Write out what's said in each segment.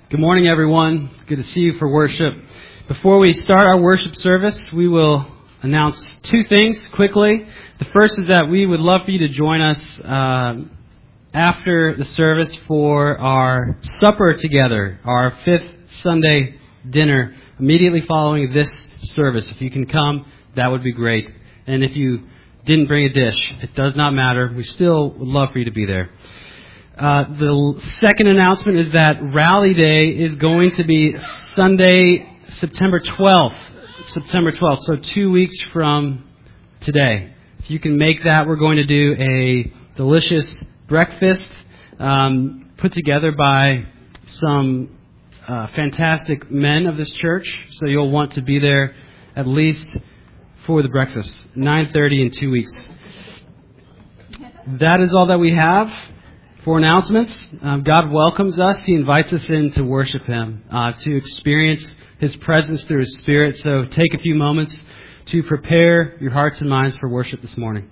Good morning, everyone. Good to see you for worship. Before we start our worship service, we will announce two things quickly. The first is that we would love for you to join us after the service for our supper together, our fifth Sunday dinner, immediately following this service. If you can come, that would be great. And if you didn't bring a dish, it does not matter. We still would love for you to be there. The second announcement is that Rally Day is going to be Sunday, September 12th, so 2 weeks from today. If you can make that, we're going to do a delicious breakfast put together by some fantastic men of this church, so you'll want to be there at least for the breakfast, 9:30 in 2 weeks. That is all that we have. For announcements, God welcomes us. He invites us in to worship Him, to experience His presence through His Spirit. So take a few moments to prepare your hearts and minds for worship this morning.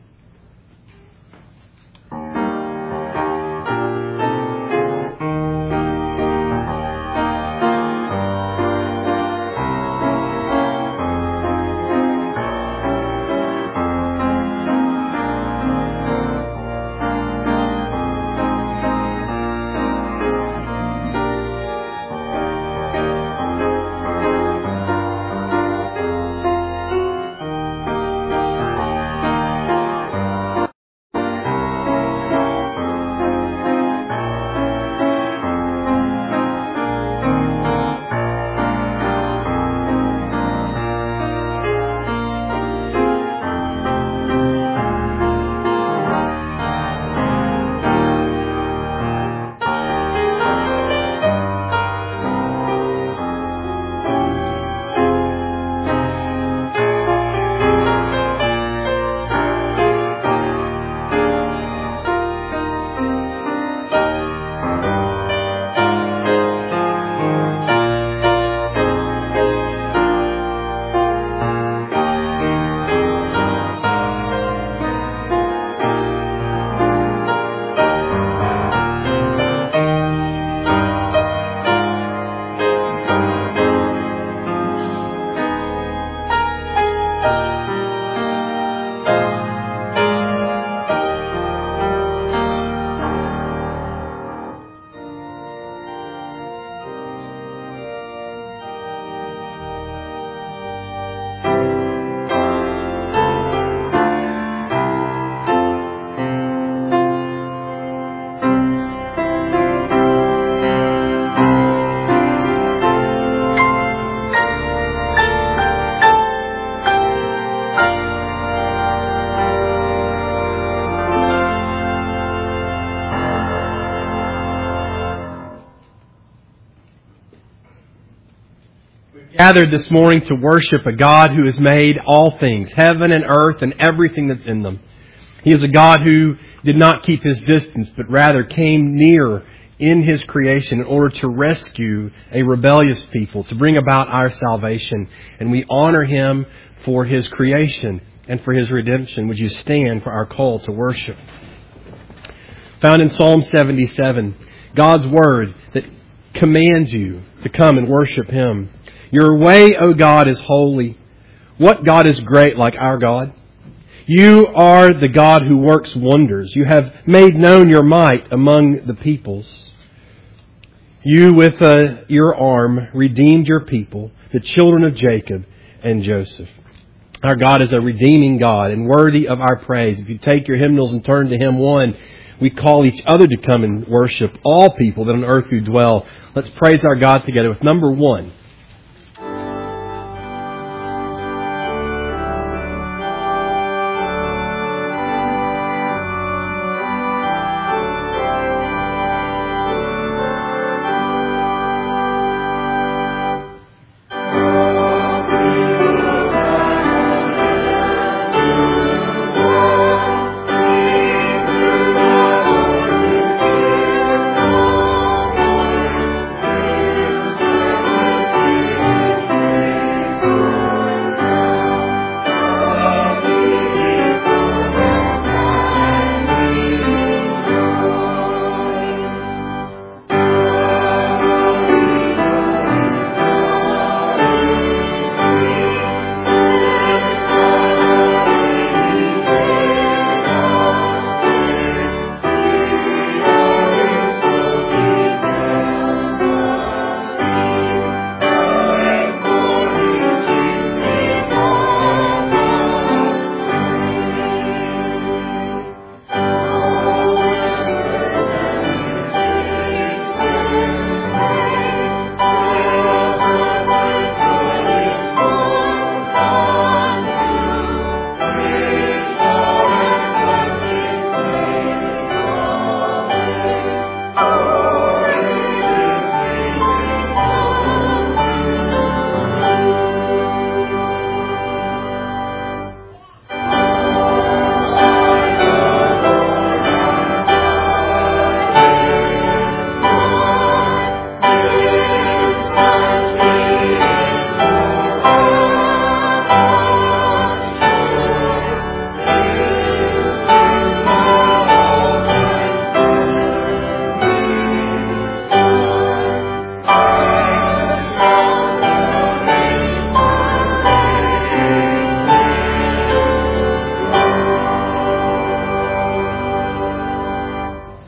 Gathered this morning to worship a God who has made all things, heaven and earth and everything that's in them. He is a God who did not keep His distance, but rather came near in His creation in order to rescue a rebellious people, to bring about our salvation. And we honor Him for His creation and for His redemption. Would you stand for our call to worship? Found in Psalm 77, God's Word that commands you to come and worship Him. Your way, O God, is holy. What God is great like our God? You are the God who works wonders. You have made known your might among the peoples. You, with your arm, redeemed your people, the children of Jacob and Joseph. Our God is a redeeming God and worthy of our praise. If you take your hymnals and turn to hymn 1, we call each other to come and worship all people that on earth do dwell. Let's praise our God together with number 1.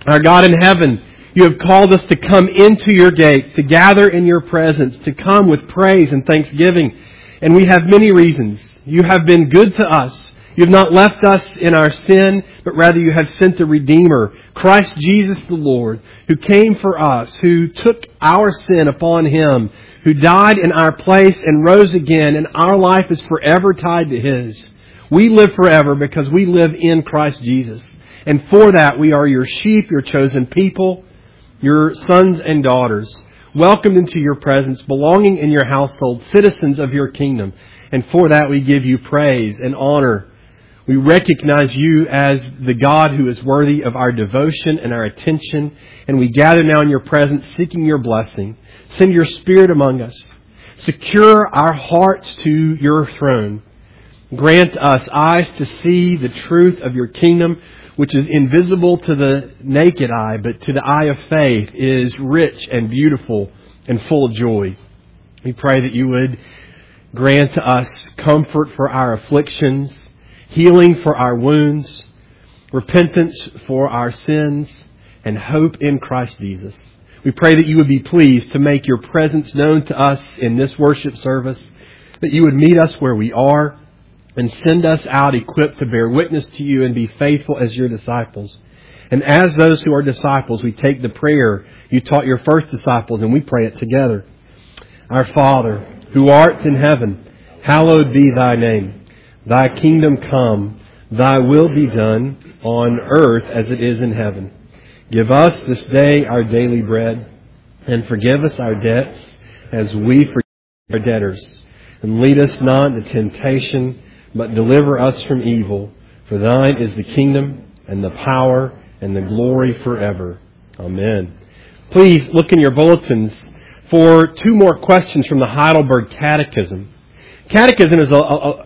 Our God in heaven, You have called us to come into Your gates, to gather in Your presence, to come with praise and thanksgiving. And we have many reasons. You have been good to us. You have not left us in our sin, but rather You have sent the Redeemer, Christ Jesus the Lord, who came for us, who took our sin upon Him, who died in our place and rose again, and our life is forever tied to His. We live forever because we live in Christ Jesus. And for that, we are Your sheep, Your chosen people, Your sons and daughters, welcomed into Your presence, belonging in Your household, citizens of Your kingdom. And for that, we give You praise and honor. We recognize You as the God who is worthy of our devotion and our attention. And we gather now in Your presence, seeking Your blessing. Send Your Spirit among us. Secure our hearts to Your throne. Grant us eyes to see the truth of Your kingdom, which is invisible to the naked eye, but to the eye of faith is rich and beautiful and full of joy. We pray that You would grant to us comfort for our afflictions, healing for our wounds, repentance for our sins, and hope in Christ Jesus. We pray that You would be pleased to make Your presence known to us in this worship service, that You would meet us where we are, and send us out equipped to bear witness to You and be faithful as Your disciples. And as those who are disciples, we take the prayer You taught Your first disciples, and we pray it together. Our Father, who art in heaven, hallowed be Thy name. Thy kingdom come, Thy will be done on earth as it is in heaven. Give us this day our daily bread, and forgive us our debts as we forgive our debtors. And lead us not into temptation, but deliver us from evil. For Thine is the kingdom and the power and the glory forever. Amen. Please look in your bulletins for two more questions from the Heidelberg Catechism. Catechism is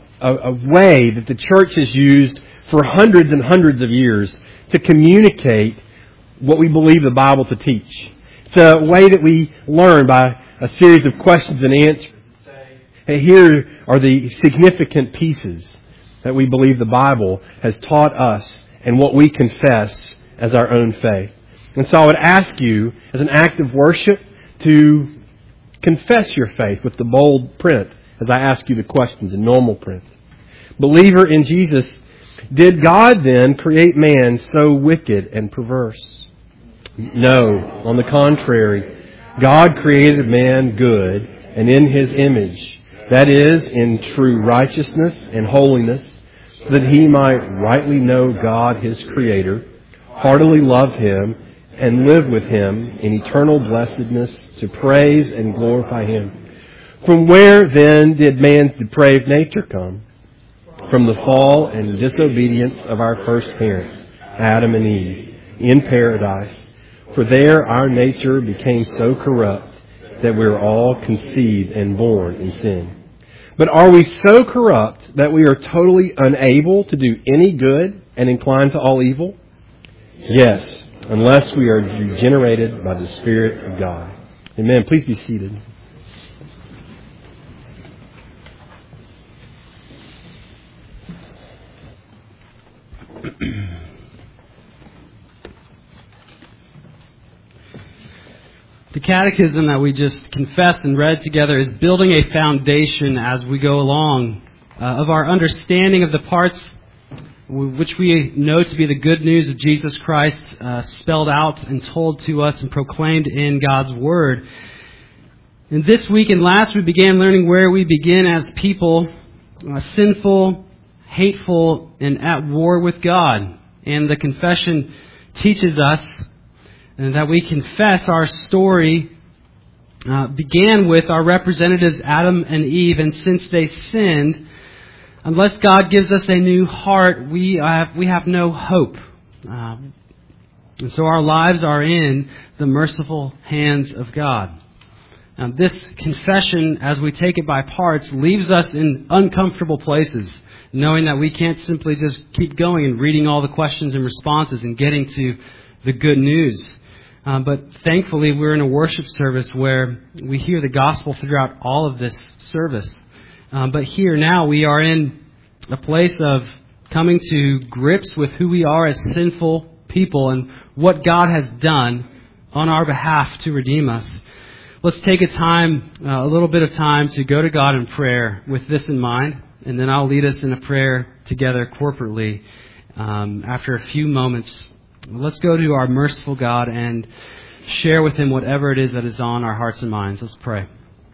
a way that the Church has used for hundreds and hundreds of years to communicate what we believe the Bible to teach. It's a way that we learn by a series of questions and answers. Hey, here are the significant pieces that we believe the Bible has taught us and what we confess as our own faith. And so I would ask you, as an act of worship, to confess your faith with the bold print as I ask you the questions in normal print. Believer in Jesus, did God then create man so wicked and perverse? No, on the contrary, God created man good and in His image. That is, in true righteousness and holiness, so that he might rightly know God, His Creator, heartily love Him, and live with Him in eternal blessedness to praise and glorify Him. From where then did man's depraved nature come? From the fall and disobedience of our first parents, Adam and Eve, in paradise. For there our nature became so corrupt that we are all conceived and born in sin. But are we so corrupt that we are totally unable to do any good and inclined to all evil? Yes, unless we are regenerated by the Spirit of God. Amen. Please be seated. The catechism that we just confessed and read together is building a foundation as we go along of our understanding of the parts which we know to be the good news of Jesus Christ spelled out and told to us and proclaimed in God's Word. And this week and last we began learning where we begin as people, sinful, hateful, and at war with God. And the confession teaches us and that we confess our story began with our representatives Adam and Eve, and since they sinned, unless God gives us a new heart, we have no hope. And so our lives are in the merciful hands of God. This confession, as we take it by parts, leaves us in uncomfortable places, knowing that we can't simply just keep going and reading all the questions and responses and getting to the good news. But thankfully, we're in a worship service where we hear the gospel throughout all of this service. But here now we are in a place of coming to grips with who we are as sinful people and what God has done on our behalf to redeem us. Let's take a little bit of time to go to God in prayer with this in mind, and then I'll lead us in a prayer together corporately after a few moments. Let's go to our merciful God and share with Him whatever it is that is on our hearts and minds. Let's pray.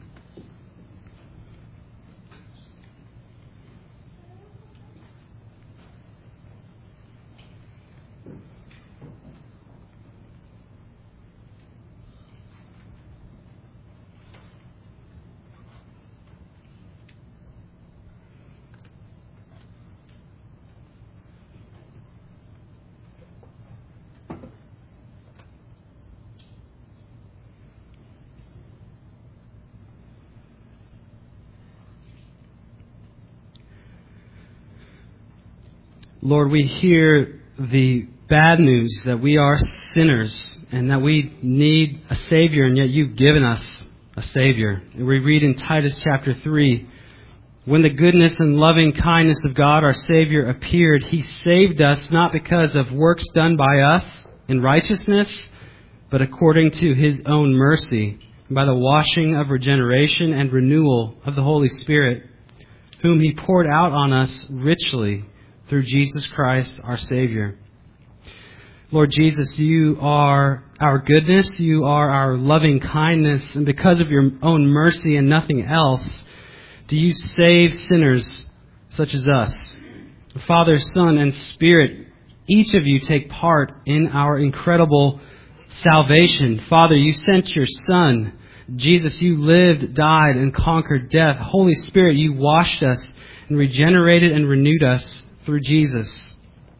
Lord, we hear the bad news that we are sinners and that we need a Savior, and yet you've given us a Savior. And we read in Titus chapter 3, when the goodness and loving kindness of God our Savior appeared, He saved us not because of works done by us in righteousness, but according to His own mercy, by the washing of regeneration and renewal of the Holy Spirit, whom He poured out on us richly through Jesus Christ, our Savior. Lord Jesus, You are our goodness, You are our loving kindness, and because of Your own mercy and nothing else, do You save sinners such as us. Father, Son, and Spirit, each of You take part in our incredible salvation. Father, You sent Your Son. Jesus, You lived, died, and conquered death. Holy Spirit, You washed us and regenerated and renewed us through Jesus.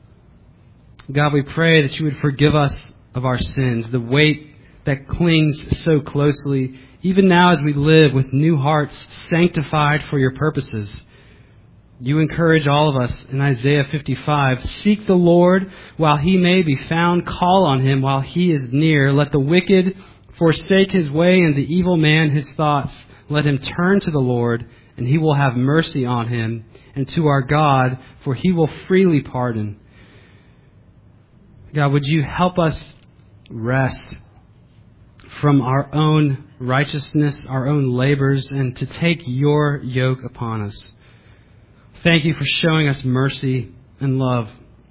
God, we pray that You would forgive us of our sins, the weight that clings so closely, even now as we live with new hearts sanctified for Your purposes. You encourage all of us in Isaiah 55, seek the Lord while He may be found, call on Him while He is near. Let the wicked forsake his way and the evil man his thoughts. Let him turn to the Lord, and He will have mercy on him, and to our God, for He will freely pardon. God, would You help us rest from our own righteousness, our own labors, and to take Your yoke upon us. Thank You for showing us mercy and love.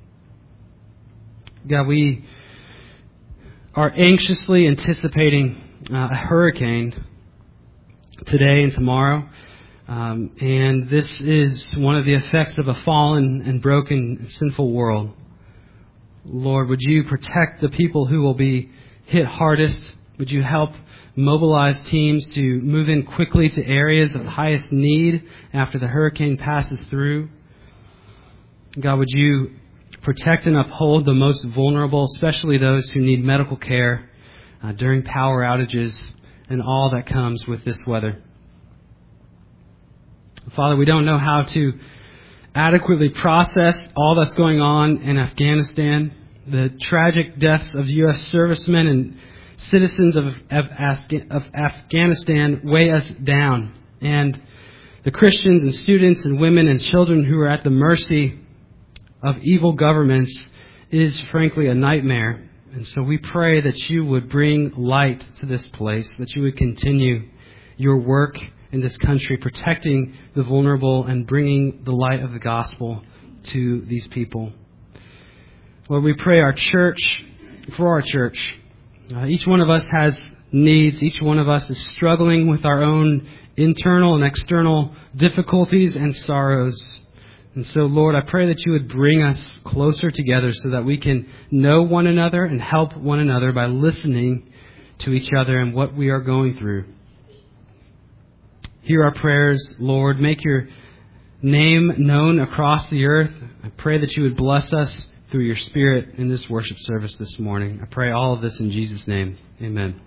God, we are anxiously anticipating a hurricane today and tomorrow. And this is one of the effects of a fallen and broken and sinful world. Lord, would You protect the people who will be hit hardest? Would You help mobilize teams to move in quickly to areas of highest need after the hurricane passes through? God, would You protect and uphold the most vulnerable, especially those who need medical care during power outages and all that comes with this weather? Father, we don't know how to adequately process all that's going on in Afghanistan. The tragic deaths of U.S. servicemen and citizens of Afghanistan weigh us down. And the Christians and students and women and children who are at the mercy of evil governments is frankly a nightmare. And so we pray that You would bring light to this place, that You would continue Your work in this country, protecting the vulnerable and bringing the light of the gospel to these people. Lord, we pray for our church. Each one of us has needs. Each one of us is struggling with our own internal and external difficulties and sorrows. And so, Lord, I pray that You would bring us closer together so that we can know one another and help one another by listening to each other and what we are going through. Hear our prayers, Lord. Make Your name known across the earth. I pray that You would bless us through Your Spirit in this worship service this morning. I pray all of this in Jesus' name. Amen.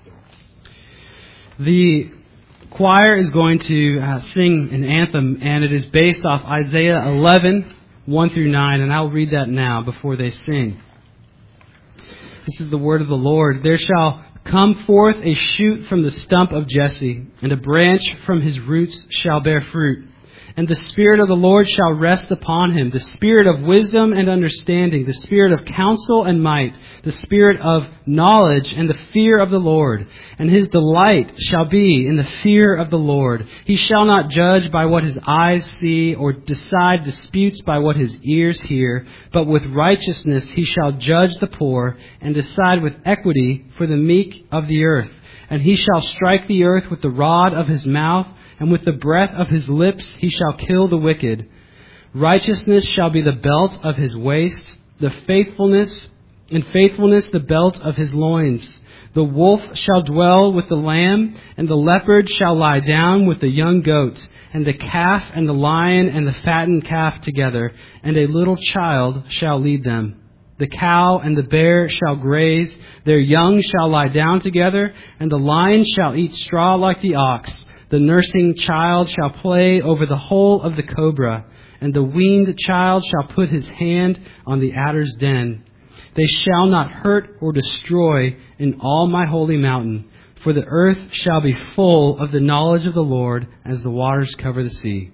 The choir is going to sing an anthem, and it is based off Isaiah 11, 1 through 9, and I'll read that now before they sing. This is the word of the Lord. There shall come forth a shoot from the stump of Jesse, and a branch from his roots shall bear fruit. And the Spirit of the Lord shall rest upon him, the Spirit of wisdom and understanding, the Spirit of counsel and might, the Spirit of knowledge and the fear of the Lord. And his delight shall be in the fear of the Lord. He shall not judge by what his eyes see, or decide disputes by what his ears hear, but with righteousness he shall judge the poor, and decide with equity for the meek of the earth. And he shall strike the earth with the rod of his mouth, and with the breath of his lips he shall kill the wicked. Righteousness shall be the belt of his waist, faithfulness the belt of his loins. The wolf shall dwell with the lamb, and the leopard shall lie down with the young goat, and the calf and the lion and the fattened calf together, and a little child shall lead them. The cow and the bear shall graze, their young shall lie down together, and the lion shall eat straw like the ox. The nursing child shall play over the hole of the cobra, and the weaned child shall put his hand on the adder's den. They shall not hurt or destroy in all my holy mountain, for the earth shall be full of the knowledge of the Lord as the waters cover the sea.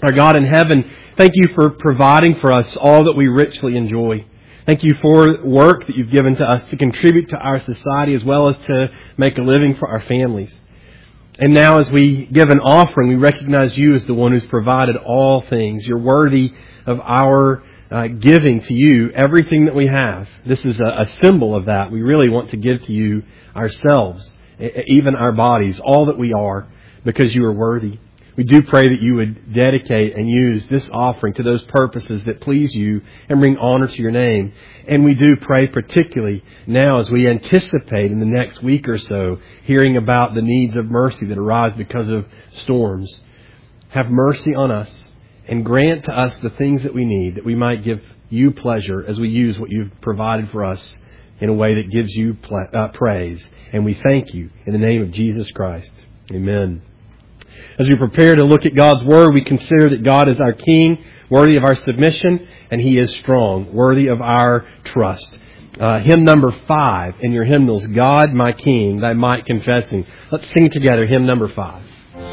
Our God in heaven, thank you for providing for us all that we richly enjoy. Thank you for work that you've given to us to contribute to our society as well as to make a living for our families. And now as we give an offering, we recognize you as the one who's provided all things. You're worthy of our giving to you everything that we have. This is a symbol of that. We really want to give to you ourselves, even our bodies, all that we are, because you are worthy. We do pray that you would dedicate and use this offering to those purposes that please you and bring honor to your name. And we do pray particularly now as we anticipate in the next week or so hearing about the needs of mercy that arise because of storms. Have mercy on us and grant to us the things that we need, that we might give you pleasure as we use what you've provided for us in a way that gives you praise. And we thank you in the name of Jesus Christ. Amen. As we prepare to look at God's Word, we consider that God is our King, worthy of our submission, and He is strong, worthy of our trust. Hymn number 5 in your hymnals, God my King, thy might confessing. Let's sing together, hymn number 5.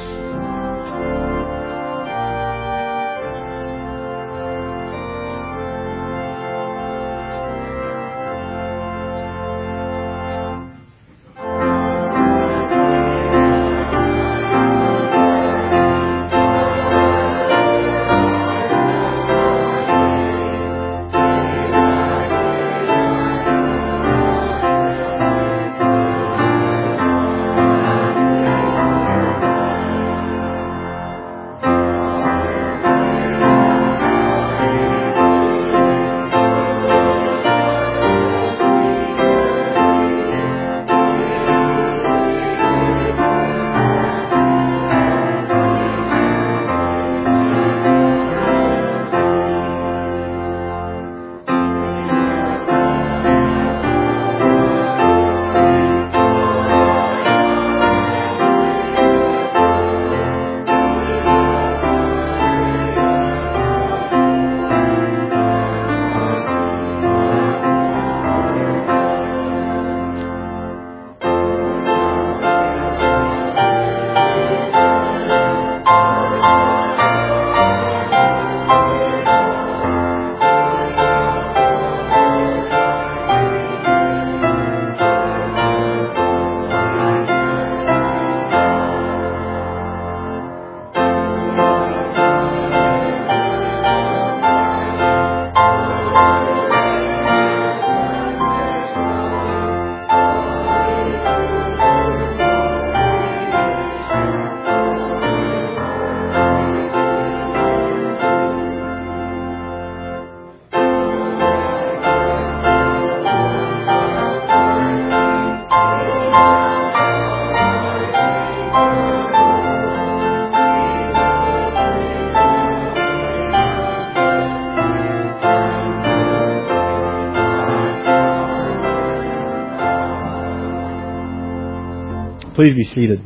Please be seated.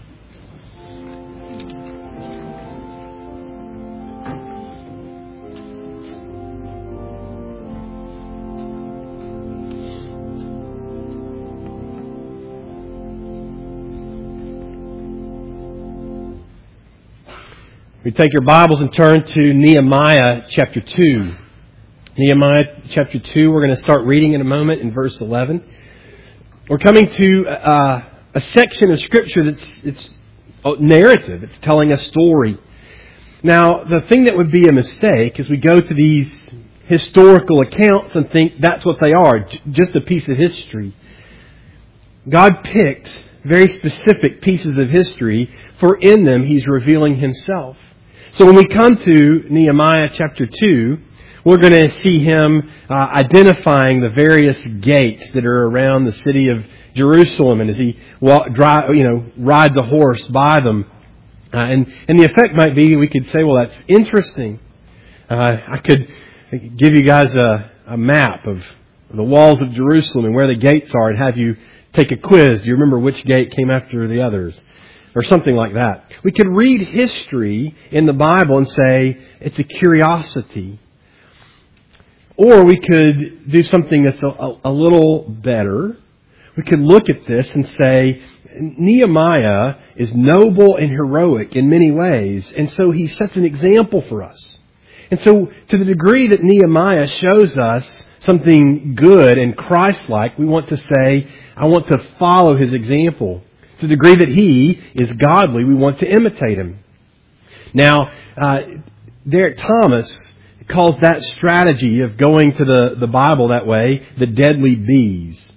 We take your Bibles and turn to Nehemiah chapter 2. Nehemiah chapter 2, we're going to start reading in a moment in verse 11. We're coming to a section of Scripture it's narrative. It's telling a story. Now, the thing that would be a mistake is we go to these historical accounts and think that's what they are, just a piece of history. God picked very specific pieces of history, for in them He's revealing Himself. So when we come to Nehemiah chapter 2, we're going to see Him identifying the various gates that are around the city of Jerusalem, and as He rides a horse by them. And the effect might be, we could say, well, that's interesting. I could give you guys a map of the walls of Jerusalem and where the gates are and have you take a quiz. Do you remember which gate came after the others? Or something like that. We could read history in the Bible and say it's a curiosity. Or we could do something that's a little better. We could look at this and say Nehemiah is noble and heroic in many ways, and so he sets an example for us. And so, to the degree that Nehemiah shows us something good and Christ-like, we want to say, I want to follow his example. To the degree that he is godly, we want to imitate him. Now, Derek Thomas calls that strategy of going to the Bible that way the deadly B's.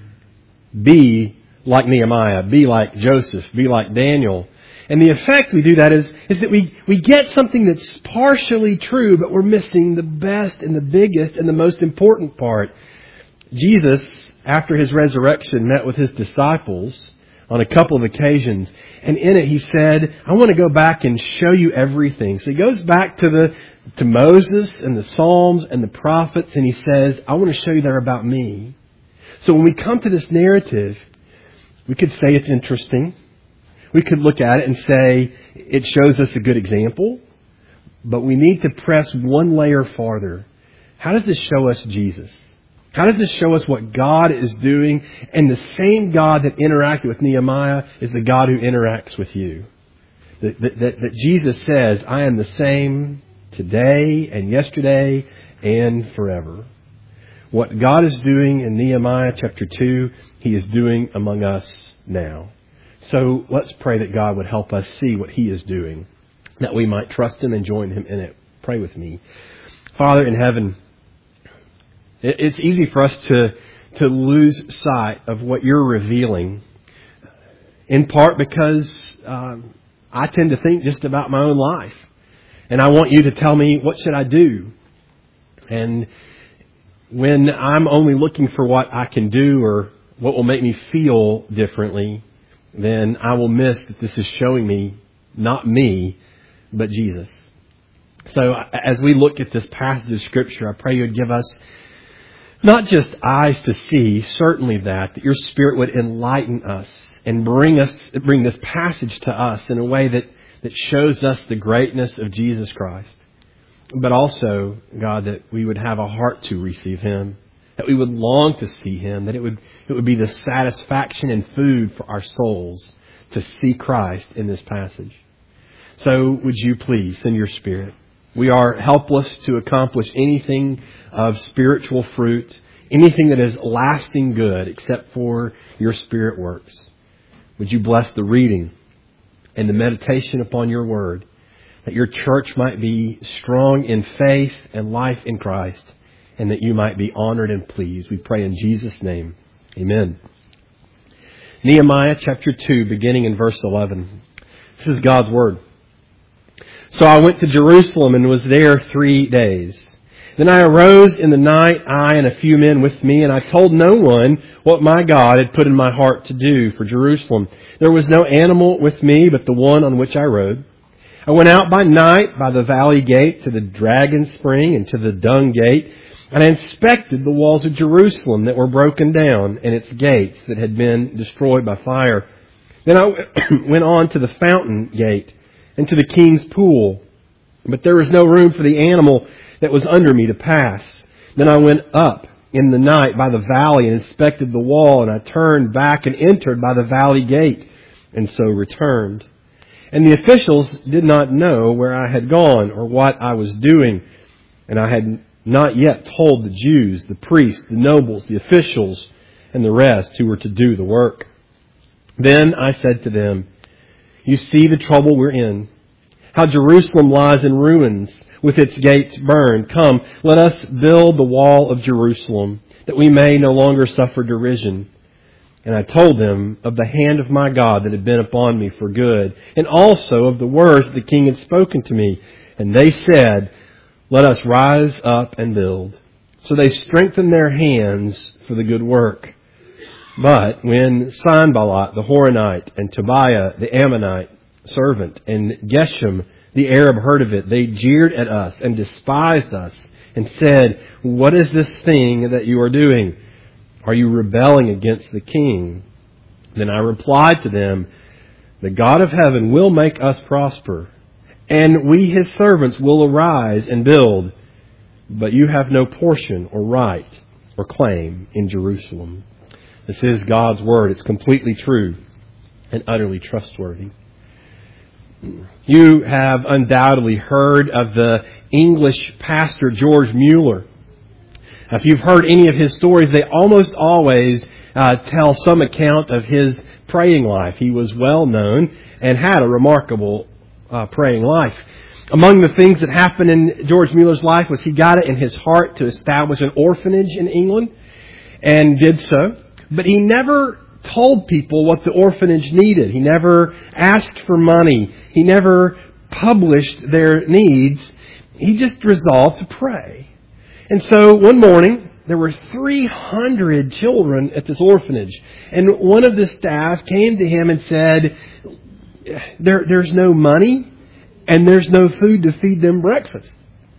Be like Nehemiah, be like Joseph, be like Daniel. And the effect we do that is that we get something that's partially true, but we're missing the best and the biggest and the most important part. Jesus, after his resurrection, met with his disciples on a couple of occasions. And in it he said, I want to go back and show you everything. So he goes back to Moses and the Psalms and the prophets, and he says, I want to show you that about me. So when we come to this narrative, we could say it's interesting. We could look at it and say it shows us a good example. But we need to press one layer farther. How does this show us Jesus? How does this show us what God is doing? And the same God that interacted with Nehemiah is the God who interacts with you. That Jesus says, I am the same today and yesterday and forever. What God is doing in Nehemiah chapter 2, He is doing among us now. So let's pray that God would help us see what He is doing, that we might trust Him and join Him in it. Pray with me. Father in heaven, it's easy for us to lose sight of what You're revealing, in part because I tend to think just about my own life. And I want You to tell me, what should I do? And when I'm only looking for what I can do or what will make me feel differently, then I will miss that this is showing me not me, but Jesus. So as we look at this passage of Scripture, I pray You would give us not just eyes to see, certainly that Your Spirit would enlighten us and bring this passage to us in a way that shows us the greatness of Jesus Christ. But also, God, that we would have a heart to receive Him, that we would long to see Him, that it would be the satisfaction and food for our souls to see Christ in this passage. So would You please send Your Spirit. We are helpless to accomplish anything of spiritual fruit, anything that is lasting good, except for Your Spirit works. Would You bless the reading and the meditation upon Your Word, that Your church might be strong in faith and life in Christ, and that You might be honored and pleased. We pray in Jesus' name. Amen. Nehemiah chapter 2, beginning in verse 11. This is God's Word. So I went to Jerusalem and was there 3 days. Then I arose in the night, I and a few men with me, and I told no one what my God had put in my heart to do for Jerusalem. There was no animal with me but the one on which I rode. I went out by night by the valley gate to the dragon spring and to the dung gate, and I inspected the walls of Jerusalem that were broken down and its gates that had been destroyed by fire. Then I went on to the fountain gate and to the king's pool, but there was no room for the animal that was under me to pass. Then I went up in the night by the valley and inspected the wall, and I turned back and entered by the valley gate, and so returned. And the officials did not know where I had gone or what I was doing. And I had not yet told the Jews, the priests, the nobles, the officials, and the rest who were to do the work. Then I said to them, You see the trouble we're in, how Jerusalem lies in ruins, with its gates burned. Come, let us build the wall of Jerusalem, that we may no longer suffer derision. And I told them of the hand of my God that had been upon me for good, and also of the words that the king had spoken to me. And they said, Let us rise up and build. So they strengthened their hands for the good work. But when Sanballat the Horonite, and Tobiah the Ammonite servant, and Geshem the Arab heard of it, they jeered at us and despised us, and said, What is this thing that you are doing? Are you rebelling against the king? Then I replied to them, The God of heaven will make us prosper, and we His servants will arise and build. But you have no portion or right or claim in Jerusalem. This is God's Word. It's completely true. and utterly trustworthy. You have undoubtedly heard of the English pastor George Mueller. If you've heard any of his stories, they almost always tell some account of his praying life. He was well known and had a remarkable praying life. Among the things that happened in George Mueller's life was he got it in his heart to establish an orphanage in England, and did so. But he never told people what the orphanage needed. He never asked for money. He never published their needs. He just resolved to pray. And so one morning, there were 300 children at this orphanage. And one of the staff came to him and said, there's no money and there's no food to feed them breakfast.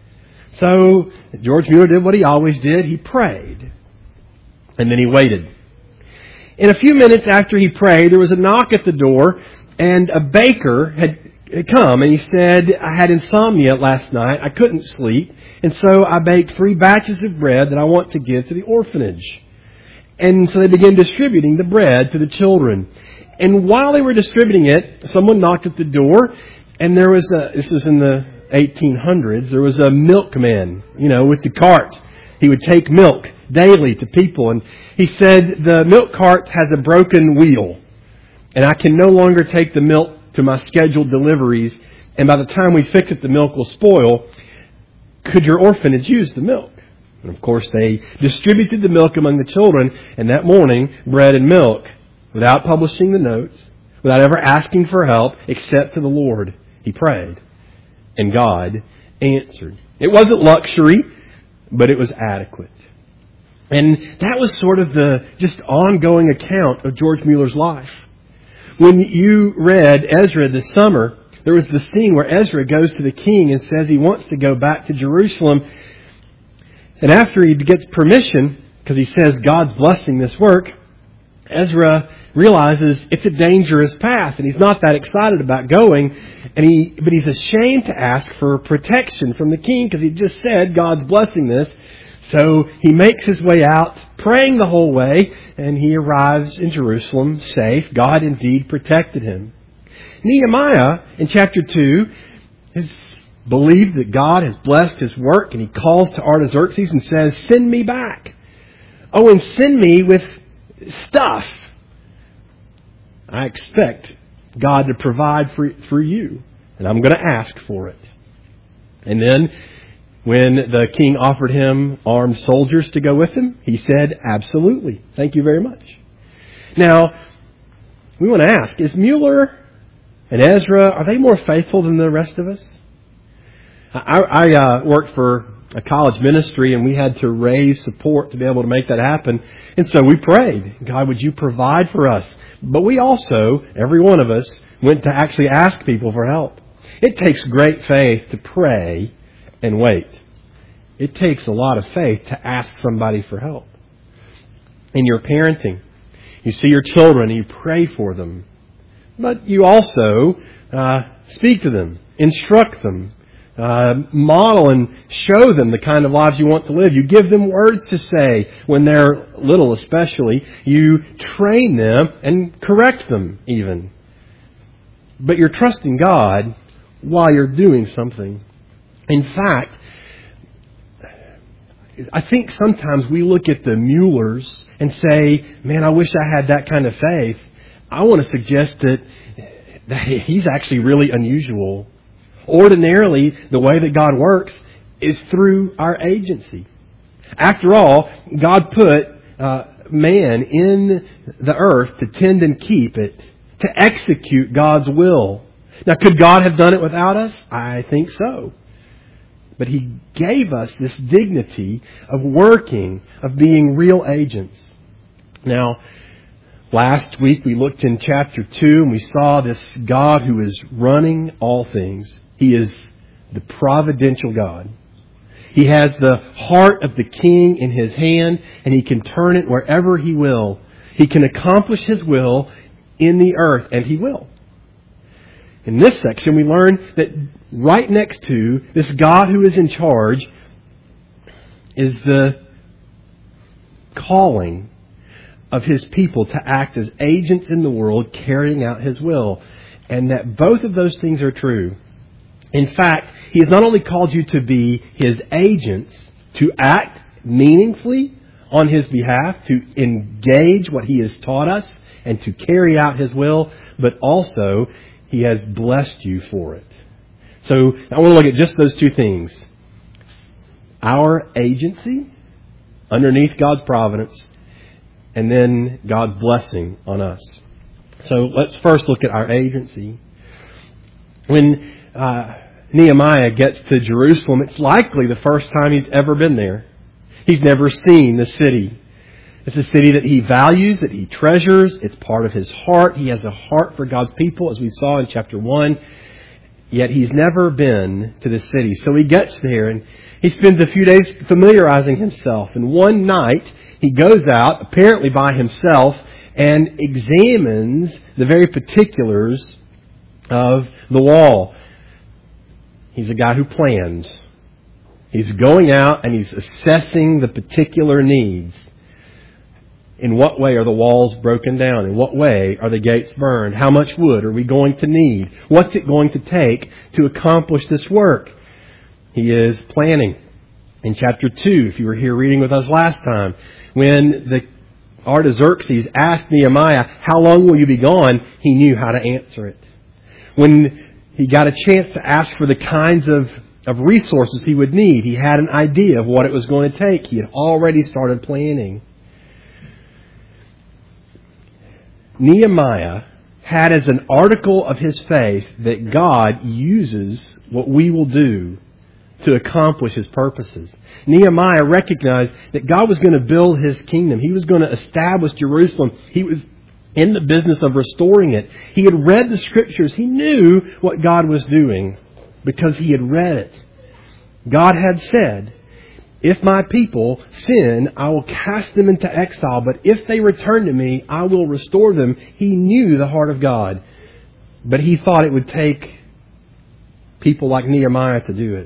So George Mueller did what he always did. He prayed. And then he waited. In a few minutes after he prayed, there was a knock at the door, and a baker had come, and he said, I had insomnia last night. I couldn't sleep, and so I baked 3 batches of bread that I want to give to the orphanage. And so they began distributing the bread to the children. And while they were distributing it, someone knocked at the door, and there was this was in the 1800s, there was a milkman, with the cart. He would take milk daily to people. And he said, the milk cart has a broken wheel, and I can no longer take the milk to my scheduled deliveries, and by the time we fix it, the milk will spoil. Could your orphanage use the milk? And of course, they distributed the milk among the children, and that morning, bread and milk, without publishing the notes, without ever asking for help, except to the Lord. He prayed, and God answered. It wasn't luxury, but it was adequate. And that was sort of the just ongoing account of George Mueller's life. When you read Ezra this summer, there was the scene where Ezra goes to the king and says he wants to go back to Jerusalem. And after he gets permission, because he says God's blessing this work, Ezra realizes it's a dangerous path, and he's not that excited about going. But he's ashamed to ask for protection from the king because he just said God's blessing this. So he makes his way out, praying the whole way, and he arrives in Jerusalem safe. God indeed protected him. Nehemiah, in chapter 2, has believed that God has blessed his work, and he calls to Artaxerxes and says, send me back. Oh, and send me with stuff. I expect God to provide for you, and I'm going to ask for it. And then, when the king offered him armed soldiers to go with him, he said, absolutely. Thank you very much. Now, we want to ask, is Mueller and Ezra, are they more faithful than the rest of us? I worked for a college ministry, and we had to raise support to be able to make that happen. And so we prayed, God, would you provide for us? But we also, every one of us, went to actually ask people for help. It takes great faith to pray and wait. It takes a lot of faith to ask somebody for help. In your parenting, you see your children and you pray for them. But you also speak to them, instruct them, model and show them the kind of lives you want to live. You give them words to say when they're little especially. You train them and correct them even. But you're trusting God while you're doing something. In fact, I think sometimes we look at the Muellers and say, man, I wish I had that kind of faith. I want to suggest that he's actually really unusual. Ordinarily, the way that God works is through our agency. After all, God put man in the earth to tend and keep it, to execute God's will. Now, could God have done it without us? I think so. But He gave us this dignity of working, of being real agents. Now, last week we looked in chapter 2 and we saw this God who is running all things. He is the providential God. He has the heart of the king in His hand, and He can turn it wherever He will. He can accomplish His will in the earth, and He will. In this section, we learn that right next to this God who is in charge is the calling of His people to act as agents in the world carrying out His will. And that both of those things are true. In fact, He has not only called you to be His agents, to act meaningfully on His behalf, to engage what He has taught us and to carry out His will, but also He has blessed you for it. So I want to look at just those two things. Our agency underneath God's providence, and then God's blessing on us. So let's first look at our agency. When Nehemiah gets to Jerusalem, it's likely the first time he's ever been there. He's never seen the city. It's a city that he values, that he treasures. It's part of his heart. He has a heart for God's people, as we saw in chapter 1. Yet he's never been to the city. So he gets there and he spends a few days familiarizing himself. And one night he goes out, apparently by himself, and examines the very particulars of the wall. He's a guy who plans. He's going out and he's assessing the particular needs. In what way are the walls broken down? In what way are the gates burned? How much wood are we going to need? What's it going to take to accomplish this work? He is planning. In chapter 2, if you were here reading with us last time, when the Artaxerxes asked Nehemiah, how long will you be gone? He knew how to answer it. When he got a chance to ask for the kinds of resources he would need, he had an idea of what it was going to take. He had already started planning. Nehemiah had as an article of his faith that God uses what we will do to accomplish His purposes. Nehemiah recognized that God was going to build His kingdom. He was going to establish Jerusalem. He was in the business of restoring it. He had read the Scriptures. He knew what God was doing because he had read it. God had said, if my people sin, I will cast them into exile. But if they return to me, I will restore them. He knew the heart of God. But he thought it would take people like Nehemiah to do it.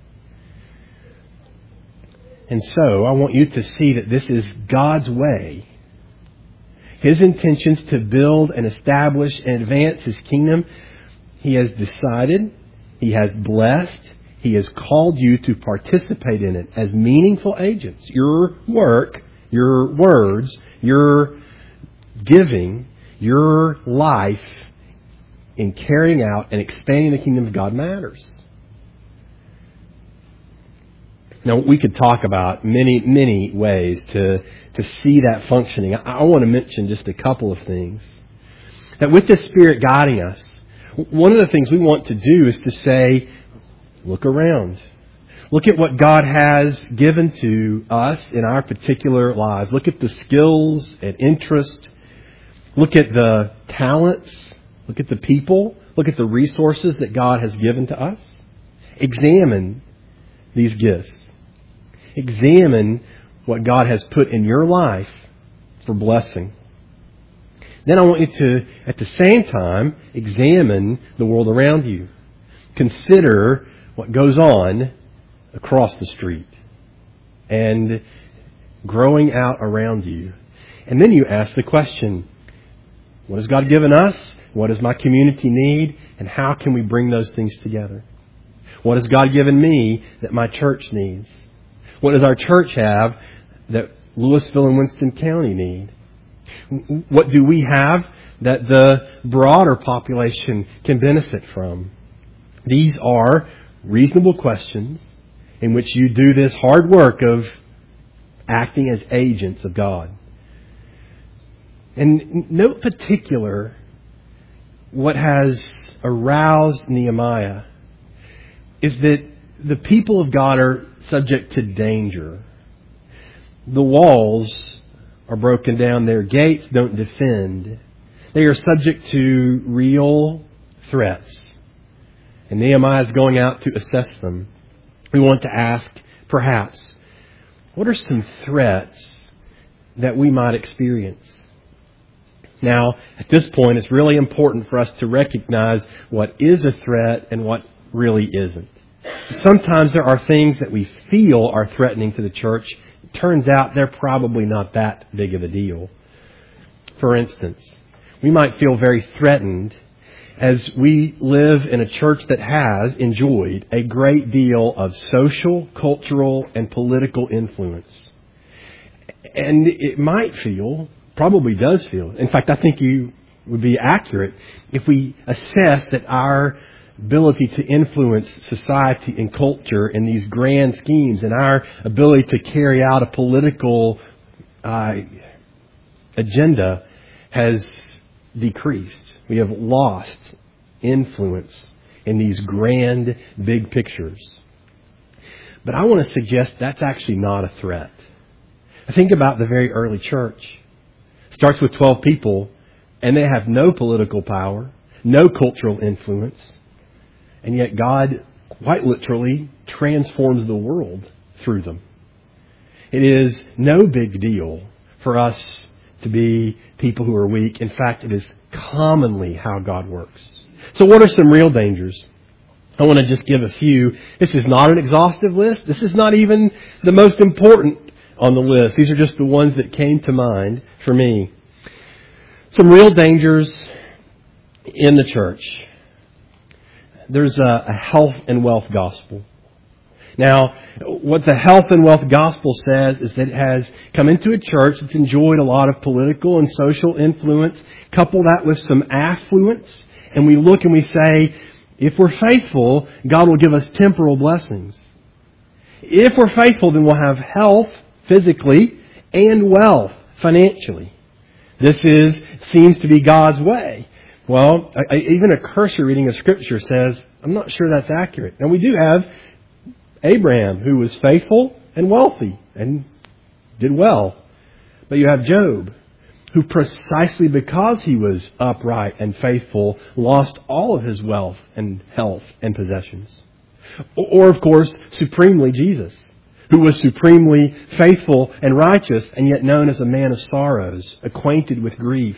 And so I want you to see that this is God's way. His intentions to build and establish and advance His kingdom. He has decided. He has blessed. He has called you to participate in it as meaningful agents. Your work, your words, your giving, your life in carrying out and expanding the kingdom of God matters. Now, we could talk about many, many ways to see that functioning. I want to mention just a couple of things. That with the Spirit guiding us, one of the things we want to do is to say, look around. Look at what God has given to us in our particular lives. Look at the skills and interest. Look at the talents. Look at the people. Look at the resources that God has given to us. Examine these gifts. Examine what God has put in your life for blessing. Then I want you to, at the same time, examine the world around you. Consider what goes on across the street and growing out around you. And then you ask the question, what has God given us? What does my community need? And how can we bring those things together? What has God given me that my church needs? What does our church have that Louisville and Winston County need? What do we have that the broader population can benefit from? These are reasonable questions in which you do this hard work of acting as agents of God. And note particular what has aroused Nehemiah is that the people of God are subject to danger. The walls are broken down. Their gates don't defend. They are subject to real threats. And Nehemiah is going out to assess them. We want to ask, perhaps, what are some threats that we might experience? Now, at this point, it's really important for us to recognize what is a threat and what really isn't. Sometimes there are things that we feel are threatening to the church. It turns out they're probably not that big of a deal. For instance, we might feel very threatened as we live in a church that has enjoyed a great deal of social, cultural, and political influence. And it might feel, probably does feel, in fact, I think you would be accurate if we assess that our ability to influence society and culture in these grand schemes and our ability to carry out a political agenda has decreased. We have lost influence in these grand, big pictures. But I want to suggest that's actually not a threat. Think about the very early church. It starts with 12 people, and they have no political power, no cultural influence, and yet God quite literally transforms the world through them. It is no big deal for us to be people who are weak. In fact, it is commonly how God works. So what are some real dangers? I want to just give a few. This is not an exhaustive list. This is not even the most important on the list. These are just the ones that came to mind for me. Some real dangers in the church. There's a health and wealth gospel. Now, what the health and wealth gospel says is that it has come into a church that's enjoyed a lot of political and social influence. Couple that with some affluence, and we look and we say, if we're faithful, God will give us temporal blessings. If we're faithful, then we'll have health physically and wealth financially. This seems to be God's way. Well, even a cursory reading of Scripture says, I'm not sure that's accurate. Now, we do have Abraham, who was faithful and wealthy and did well. But you have Job, who precisely because he was upright and faithful, lost all of his wealth and health and possessions. Or, of course, supremely Jesus, who was supremely faithful and righteous and yet known as a man of sorrows, acquainted with grief,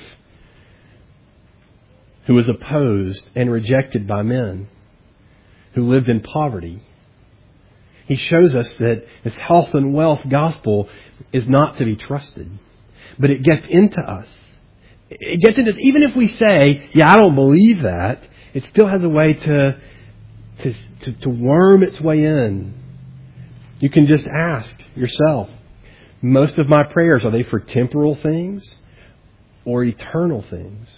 who was opposed and rejected by men, who lived in poverty. He shows us that this health and wealth gospel is not to be trusted. But it gets into us. It gets into us. Even if we say, I don't believe that, it still has a way to worm its way in. You can just ask yourself, most of my prayers, are they for temporal things or eternal things?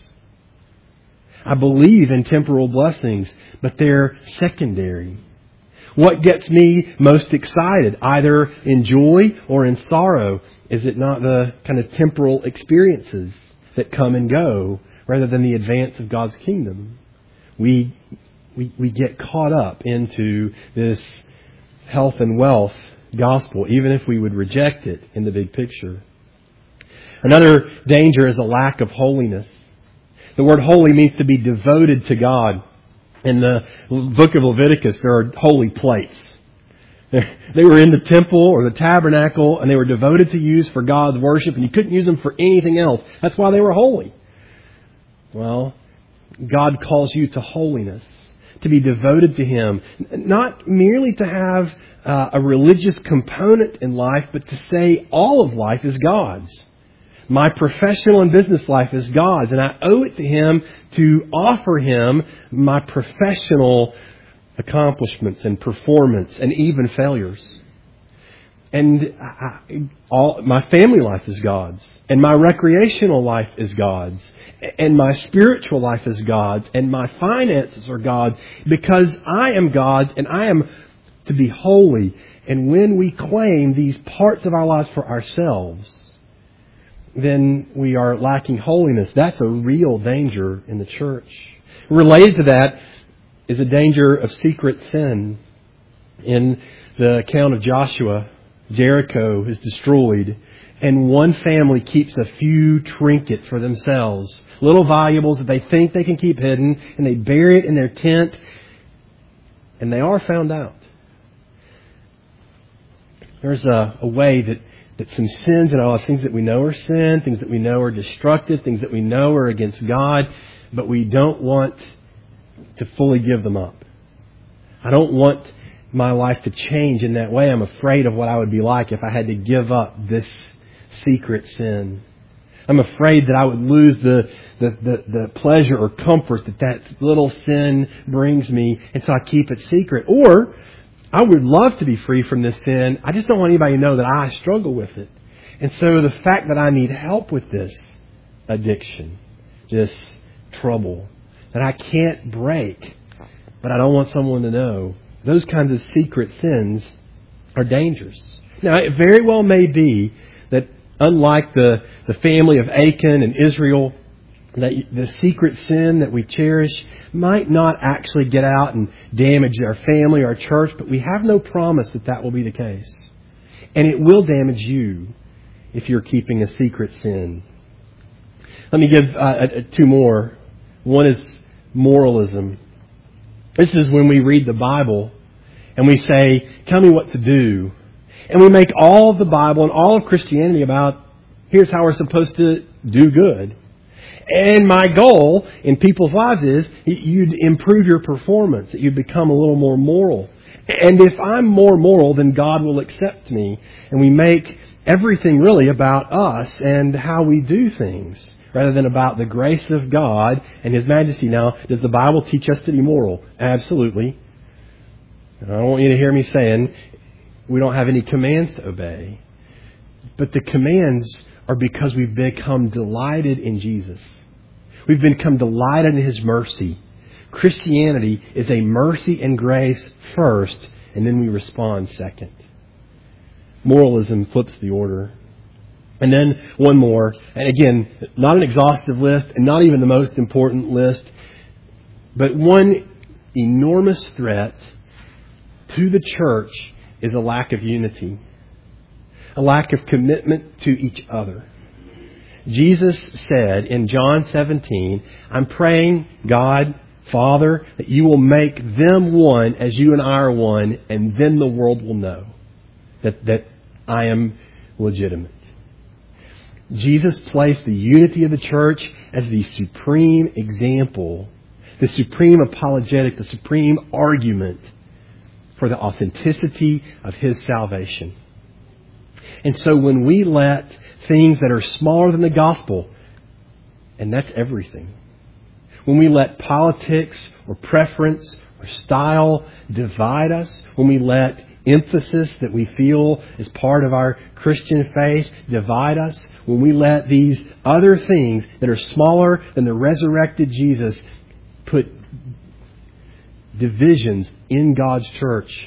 I believe in temporal blessings, but they're secondary. What gets me most excited, either in joy or in sorrow? Is it not the kind of temporal experiences that come and go rather than the advance of God's kingdom? We get caught up into this health and wealth gospel, even if we would reject it in the big picture. Another danger is a lack of holiness. The word holy means to be devoted to God. In the book of Leviticus, there are holy plates. They were in the temple or the tabernacle, and they were devoted to use for God's worship, and you couldn't use them for anything else. That's why they were holy. Well, God calls you to holiness, to be devoted to Him, not merely to have a religious component in life, but to say all of life is God's. My professional and business life is God's, and I owe it to Him to offer Him my professional accomplishments and performance and even failures. And my family life is God's, and my recreational life is God's, and my spiritual life is God's, and my finances are God's, because I am God's, and I am to be holy. And when we claim these parts of our lives for ourselves, then we are lacking holiness. That's a real danger in the church. Related to that is a danger of secret sin. In the account of Joshua, Jericho is destroyed, and one family keeps a few trinkets for themselves, little valuables that they think they can keep hidden, and they bury it in their tent, and they are found out. There's a way that some sins and all things that we know are sin, things that we know are destructive, things that we know are against God, but we don't want to fully give them up. I don't want my life to change in that way. I'm afraid of what I would be like if I had to give up this secret sin. I'm afraid that I would lose the pleasure or comfort that little sin brings me, and so I keep it secret. Or I would love to be free from this sin. I just don't want anybody to know that I struggle with it. And so the fact that I need help with this addiction, this trouble that I can't break, but I don't want someone to know, those kinds of secret sins are dangerous. Now, it very well may be that unlike the family of Achan and Israel, that the secret sin that we cherish might not actually get out and damage our family, our church, but we have no promise that that will be the case. And it will damage you if you're keeping a secret sin. Let me give two more. One is moralism. This is when we read the Bible and we say, tell me what to do. And we make all of the Bible and all of Christianity about, here's how we're supposed to do good. And my goal in people's lives is you'd improve your performance, that you'd become a little more moral. And if I'm more moral, then God will accept me. And we make everything really about us and how we do things, rather than about the grace of God and His majesty. Now, does the Bible teach us to be moral? Absolutely. And I don't want you to hear me saying we don't have any commands to obey. But the commands are because we've become delighted in Jesus. We've become delighted in His mercy. Christianity is a mercy and grace first, and then we respond second. Moralism flips the order. And then one more, and again, not an exhaustive list, and not even the most important list, but one enormous threat to the church is a lack of unity. A lack of commitment to each other. Jesus said in John 17, I'm praying, God, Father, that you will make them one as you and I are one, and then the world will know that I am legitimate. Jesus placed the unity of the church as the supreme example, the supreme apologetic, the supreme argument for the authenticity of His salvation. And so when we let things that are smaller than the gospel, and that's everything, when we let politics or preference or style divide us, when we let emphasis that we feel is part of our Christian faith divide us, when we let these other things that are smaller than the resurrected Jesus put divisions in God's church,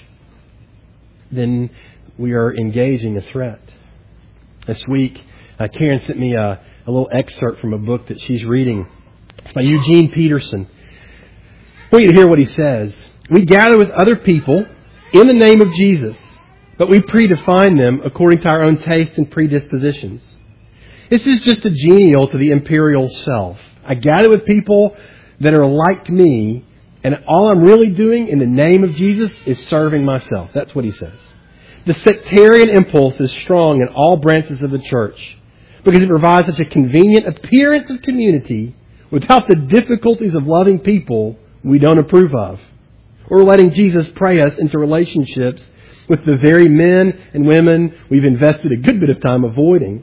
then we are engaging a threat. This week, Karen sent me a little excerpt from a book that she's reading. It's by Eugene Peterson. I want you to hear what he says. We gather with other people in the name of Jesus, but we predefine them according to our own tastes and predispositions. This is just a genial to the imperial self. I gather with people that are like me, and all I'm really doing in the name of Jesus is serving myself. That's what he says. The sectarian impulse is strong in all branches of the church because it provides such a convenient appearance of community without the difficulties of loving people we don't approve of, or letting Jesus pray us into relationships with the very men and women we've invested a good bit of time avoiding.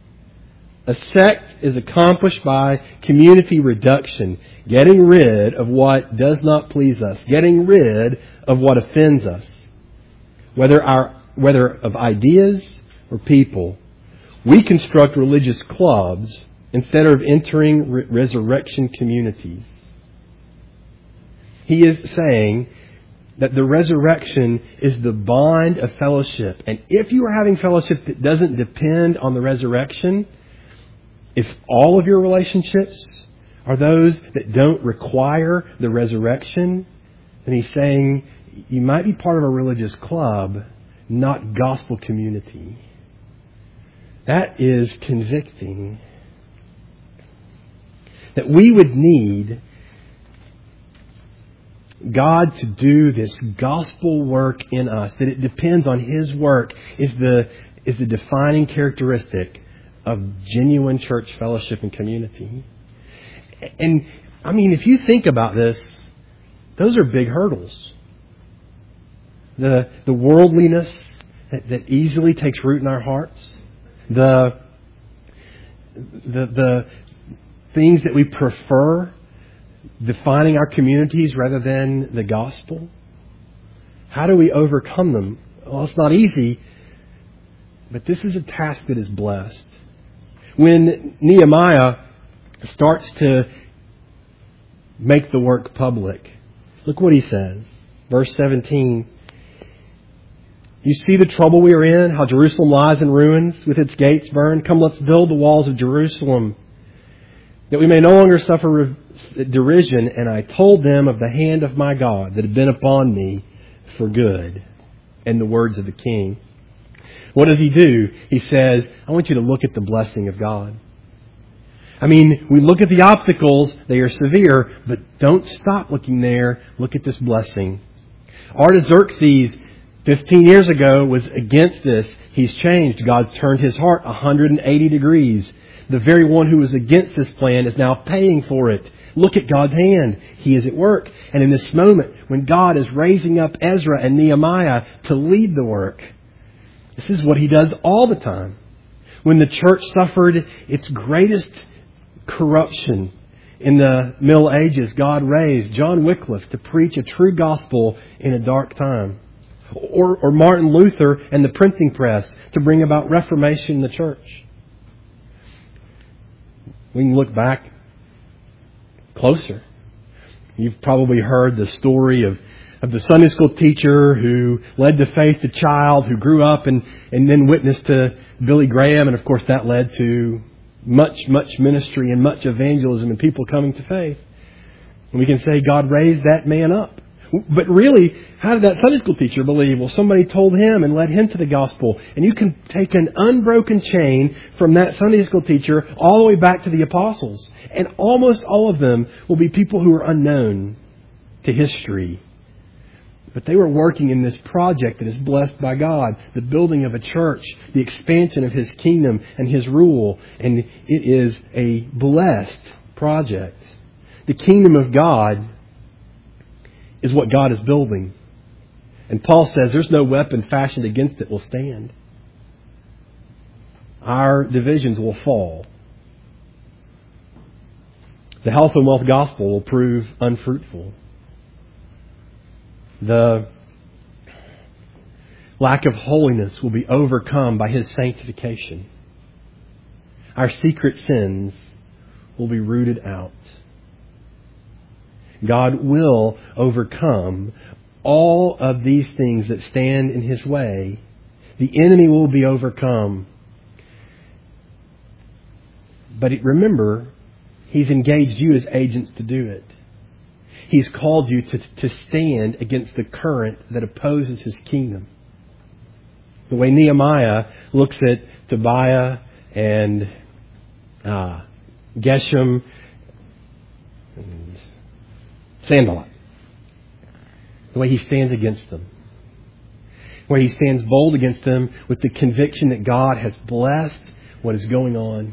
A sect is accomplished by community reduction, getting rid of what does not please us, getting rid of what offends us, whether of ideas or people. We construct religious clubs instead of entering resurrection communities. He is saying that the resurrection is the bond of fellowship. And if you are having fellowship that doesn't depend on the resurrection, if all of your relationships are those that don't require the resurrection, then he's saying you might be part of a religious club, not gospel community. That is convicting. That we would need God to do this gospel work in us, that it depends on His work, is the defining characteristic of genuine church fellowship and community. And, I mean, if you think about this, those are big hurdles. The worldliness that easily takes root in our hearts. The the things that we prefer defining our communities rather than the gospel? How do we overcome them? Well, it's not easy, but this is a task that is blessed. When Nehemiah starts to make the work public, look what he says. Verse 17. You see the trouble we are in, how Jerusalem lies in ruins with its gates burned. Come, let's build the walls of Jerusalem, that we may no longer suffer derision. And I told them of the hand of my God that had been upon me for good. And the words of the king. What does he do? He says, I want you to look at the blessing of God. I mean, we look at the obstacles, they are severe, but don't stop looking there. Look at this blessing. Artaxerxes, 15 years ago, was against this. He's changed. God's turned his heart 180 degrees. The very one who was against this plan is now paying for it. Look at God's hand. He is at work. And in this moment, when God is raising up Ezra and Nehemiah to lead the work, this is what He does all the time. When the church suffered its greatest corruption in the Middle Ages, God raised John Wycliffe to preach a true gospel in a dark time. Or Martin Luther and the printing press to bring about reformation in the church. We can look back closer. You've probably heard the story of the Sunday school teacher who led to faith the child who grew up and then witnessed to Billy Graham. And of course that led to much ministry and much evangelism and people coming to faith. And we can say God raised that man up. But really, how did that Sunday school teacher believe? Well, somebody told him and led him to the gospel. And you can take an unbroken chain from that Sunday school teacher all the way back to the apostles. And almost all of them will be people who are unknown to history. But they were working in this project that is blessed by God. The building of a church, the expansion of His kingdom and His rule. And it is a blessed project. The kingdom of God is what God is building. And Paul says there's no weapon fashioned against it will stand. Our divisions will fall. The health and wealth gospel will prove unfruitful. The lack of holiness will be overcome by His sanctification. Our secret sins will be rooted out. God will overcome all of these things that stand in His way. The enemy will be overcome. But remember, He's engaged you as agents to do it. He's called you to stand against the current that opposes His kingdom. The way Nehemiah looks at Tobiah and Geshem and Sanballat. The way he stands against them. The way he stands bold against them with the conviction that God has blessed what is going on.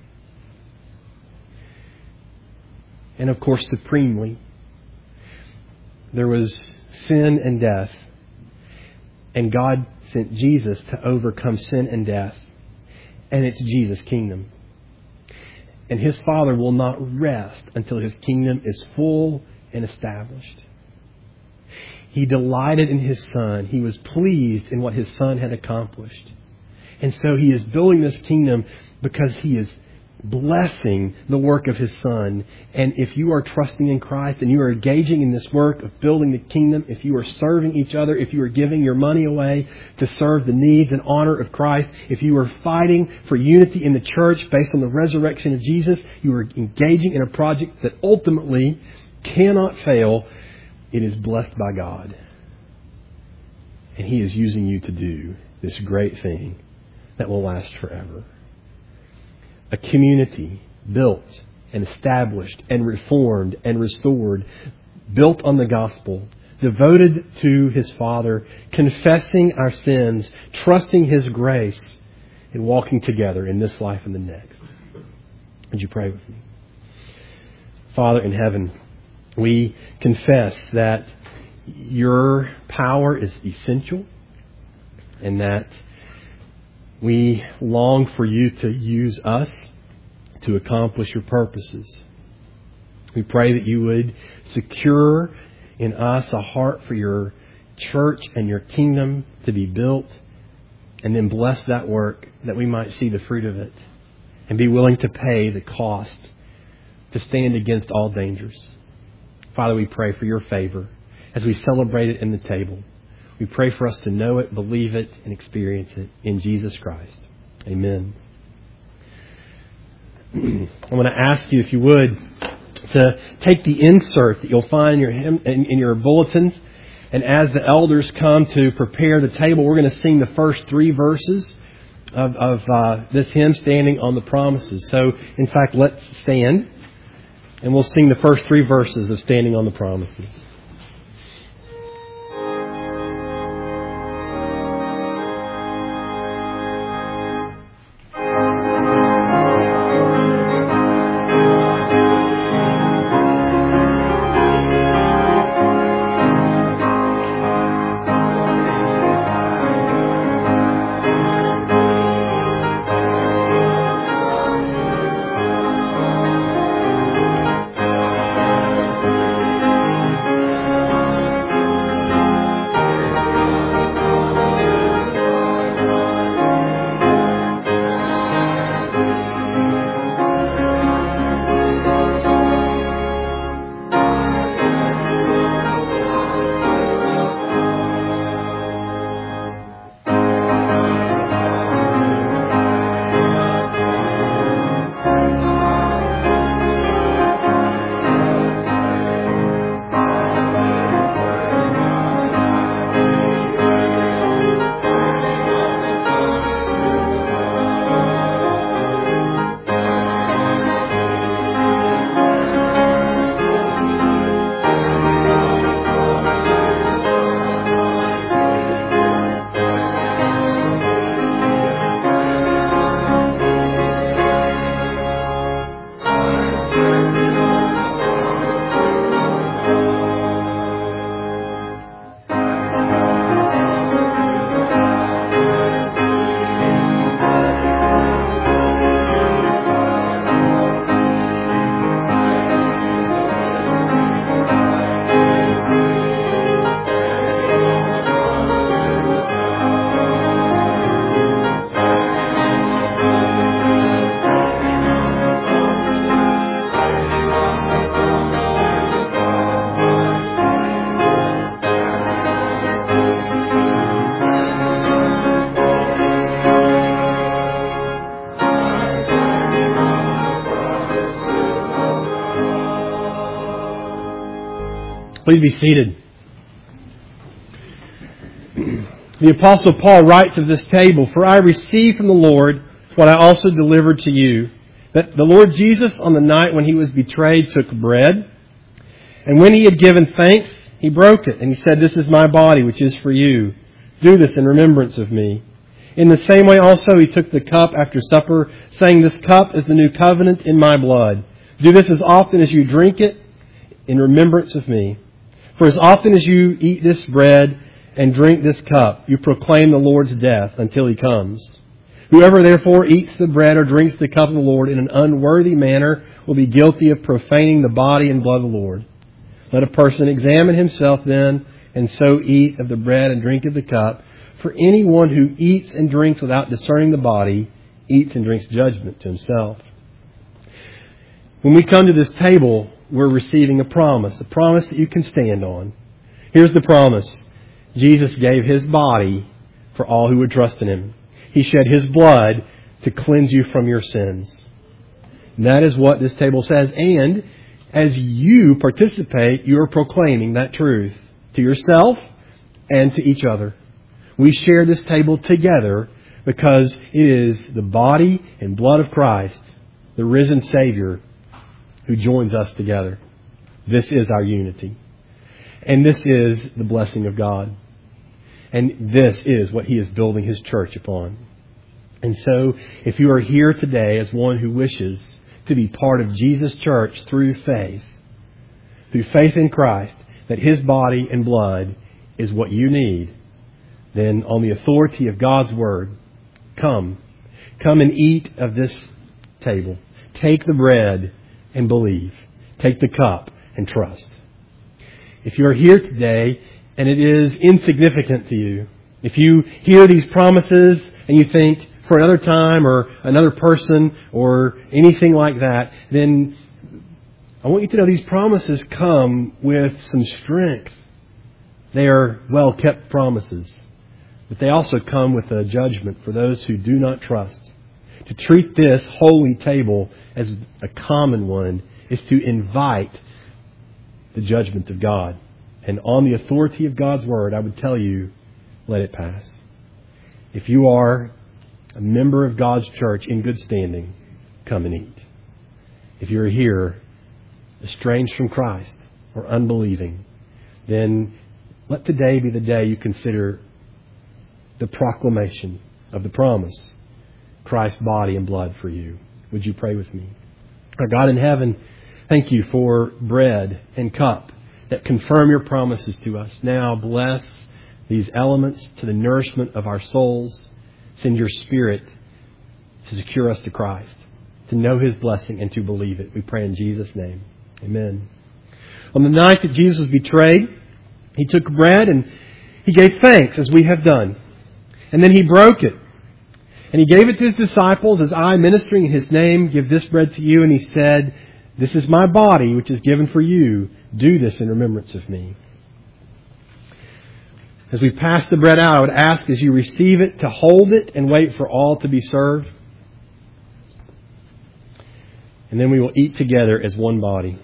And of course, supremely, there was sin and death. And God sent Jesus to overcome sin and death. And it's Jesus' kingdom. And His Father will not rest until His kingdom is full and established. He delighted in His Son. He was pleased in what His Son had accomplished. And so He is building this kingdom because He is blessing the work of His Son. And if you are trusting in Christ and you are engaging in this work of building the kingdom, if you are serving each other, if you are giving your money away to serve the needs and honor of Christ, if you are fighting for unity in the church based on the resurrection of Jesus, you are engaging in a project that ultimately cannot fail. It is blessed by God. And He is using you to do this great thing that will last forever. A community built and established and reformed and restored, built on the gospel, devoted to His Father, confessing our sins, trusting His grace, and walking together in this life and the next. Would you pray with me? Father in heaven, we confess that Your power is essential and that we long for You to use us to accomplish your purposes. We pray that you would secure in us a heart for your church and your kingdom to be built, and then bless that work that we might see the fruit of it and be willing to pay the cost to stand against all dangers. Father, we pray for your favor as we celebrate it in the table. We pray for us to know it, believe it, and experience it in Jesus Christ. Amen. I want to ask you, if you would, to take the insert that you'll find in your bulletins. And as the elders come to prepare the table, we're going to sing the first 3 verses of this hymn, Standing on the Promises. So, in fact, let's stand, and we'll sing the first 3 verses of Standing on the Promises. Please be seated. The Apostle Paul writes of this table, "For I received from the Lord what I also delivered to you, that the Lord Jesus, on the night when he was betrayed, took bread. And when he had given thanks, he broke it. And he said, 'This is my body, which is for you. Do this in remembrance of me.' In the same way also he took the cup after supper, saying, 'This cup is the new covenant in my blood. Do this as often as you drink it in remembrance of me. For as often as you eat this bread and drink this cup, you proclaim the Lord's death until he comes. Whoever therefore eats the bread or drinks the cup of the Lord in an unworthy manner will be guilty of profaning the body and blood of the Lord. Let a person examine himself then, and so eat of the bread and drink of the cup. For anyone who eats and drinks without discerning the body eats and drinks judgment to himself.'" When we come to this table, we're receiving a promise that you can stand on. Here's the promise. Jesus gave his body for all who would trust in him. He shed his blood to cleanse you from your sins. And that is what this table says. And as you participate, you are proclaiming that truth to yourself and to each other. We share this table together because it is the body and blood of Christ, the risen Savior, who joins us together. This is our unity. And this is the blessing of God. And this is what he is building his church upon. And so, if you are here today as one who wishes to be part of Jesus' church through faith in Christ, that his body and blood is what you need, then on the authority of God's Word, come and eat of this table. Take the bread and believe. Take the cup and trust. If you are here today and it is insignificant to you, if you hear these promises and you think for another time or another person or anything like that, then I want you to know these promises come with some strength. They are well-kept promises. But they also come with a judgment for those who do not trust. To treat this holy table as a common one is to invite the judgment of God. And on the authority of God's Word, I would tell you, let it pass. If you are a member of God's church in good standing, come and eat. If you're here estranged from Christ or unbelieving, then let today be the day you consider the proclamation of the promise, Christ's body and blood for you. Would you pray with me? Our God in heaven, thank you for bread and cup that confirm your promises to us. Now bless these elements to the nourishment of our souls. Send your Spirit to secure us to Christ, to know His blessing and to believe it. We pray in Jesus' name. Amen. On the night that Jesus was betrayed, He took bread and He gave thanks as we have done. And then He broke it. And He gave it to His disciples as I, ministering in His name, give this bread to you. And He said, this is my body which is given for you. Do this in remembrance of me. As we pass the bread out, I would ask as you receive it to hold it and wait for all to be served. And then we will eat together as one body.